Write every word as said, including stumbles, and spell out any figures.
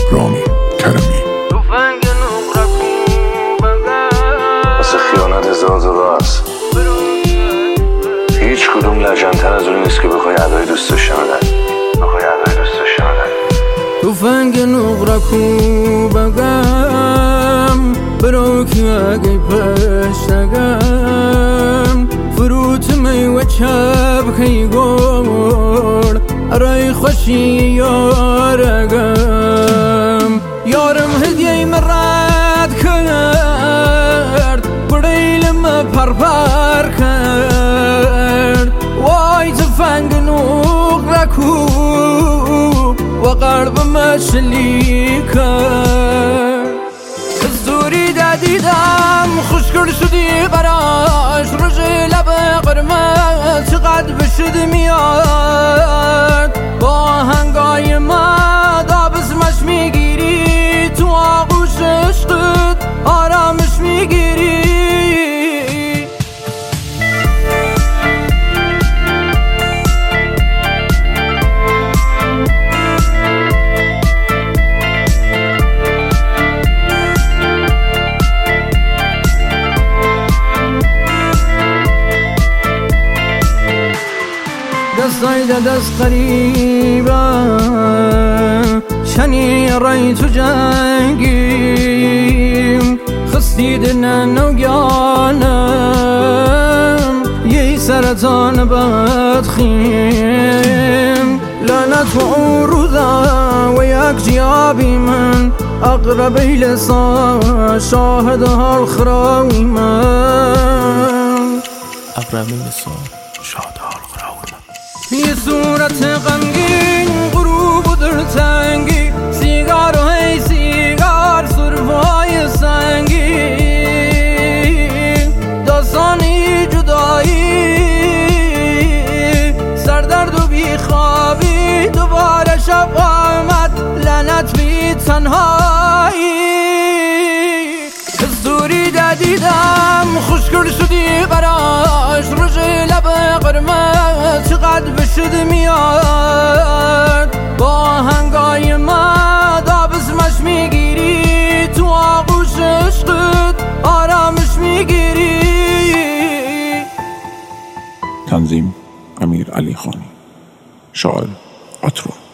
رامی کرمی. واسه خیانت هزار تا راه است، هیچ کدوم لجن‌تر از اون نیست که بخوای ادای دوست داشتن بخوای ادای دوست داشتن توفنگ نقرکو بگم برو که اگه پشتگم فروت میوه چپ که گل ارای خوشی یارگم یارم هدیه مرد کرد بریلم پر پر کرد وای توفنگ نقرکو و قلبم شلی کرد زوری دادیدم خوشگل شدی قراش رژ لب قرمز چقدر بشد میاد با هنگای ما دابزمش میگیری تو آغوش عشقت آرامش میگیری دستای دست قریبا شنی رای تو جنگیم خستی دلن نوگانم یه سرطان بدخیم لعنت و رودا و یک جیابی من اقربی لسان شاهد حال خراوی من اقربی لسان شاهد حال خراوی من یه صورت غمگین غروب و دلتنگی سیگار و هی سیگار سرفای سنگین داستانی جدایی سردرد و بیخوابی دوباره شب آمد لعنت بی تنهایی زوری دادیدم خوشگل شدی قراش رژ لب قرمز چقدر بشد میاد با هنگای ما دابزمش میگیری تو آغوش عشقت آرامش میگیری. تنظیم امیر علی خانی، شاعر عطرو.